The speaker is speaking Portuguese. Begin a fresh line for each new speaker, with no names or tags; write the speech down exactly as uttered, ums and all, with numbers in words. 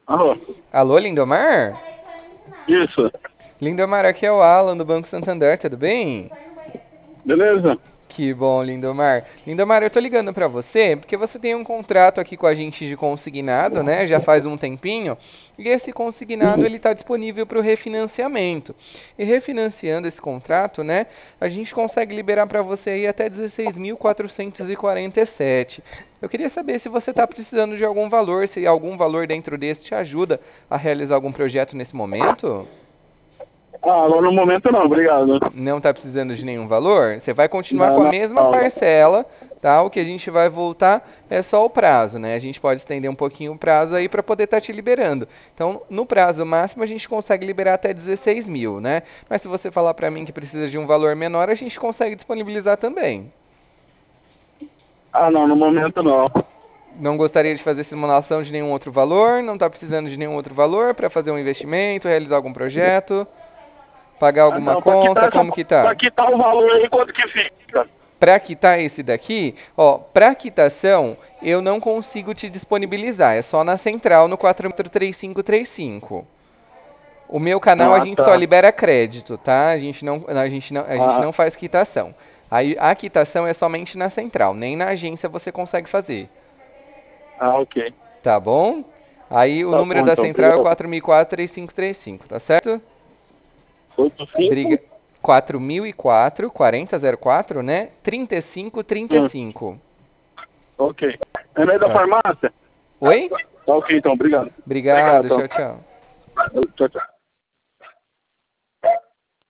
Alô?
Alô, Lindomar?
Isso.
Lindomar, aqui é o Alan do Banco Santander, tudo bem?
Beleza?
Que bom, Lindomar. Lindomar, eu tô ligando pra você porque você tem um contrato aqui com a gente de consignado, né? Já faz um tempinho. E esse consignado
Hum.
ele está disponível para o refinanciamento. E refinanciando esse contrato, né, a gente consegue liberar para você aí até dezesseis mil quatrocentos e quarenta e sete. Eu queria saber se você está precisando de algum valor, se algum valor dentro desse te ajuda a realizar algum projeto nesse momento.
Ah, agora no momento não, obrigado.
Não está precisando de nenhum valor, você vai continuar
Não,
com a
não,
mesma
não.
parcela, tá? O que a gente vai voltar é só o prazo, né? A gente pode estender um pouquinho o prazo aí para poder estar te liberando. Então, no prazo máximo, a gente consegue liberar até dezesseis mil, né? Mas se você falar para mim que precisa de um valor menor, a gente consegue disponibilizar também.
Ah, não, no momento não.
Não gostaria de fazer simulação de nenhum outro valor, não está precisando de nenhum outro valor para fazer um investimento, realizar algum projeto, pagar
Ah,
alguma
não, pra
conta,
quitar essa,
como que
pra
tá?
quitar o valor aí, quanto que fica?
Para quitar esse daqui, ó, para quitação eu não consigo te disponibilizar, é só na central no quatro três cinco três cinco. O meu canal a
Ah,
gente só
tá.
libera crédito, tá? A gente não, a gente não, a gente
Ah,
não faz quitação. Aí a quitação é somente na central, nem na agência você consegue fazer,
ah, ok.
tá bom? Aí o
Tá
número
bom,
da
então,
central é o
obrigado.
quatro mil e quatro três cinco três cinco, tá certo?
Oito cinco.
Briga quatro mil e quatro, quarenta zero quatro, né? trinta e cinco trinta e
Hum,
cinco.
ok. É meio da
Tá.
farmácia?
Oi?
Tá ok, então, obrigado. Obrigado,
Obrigado,
então.
tchau, tchau.
Tchau, tchau.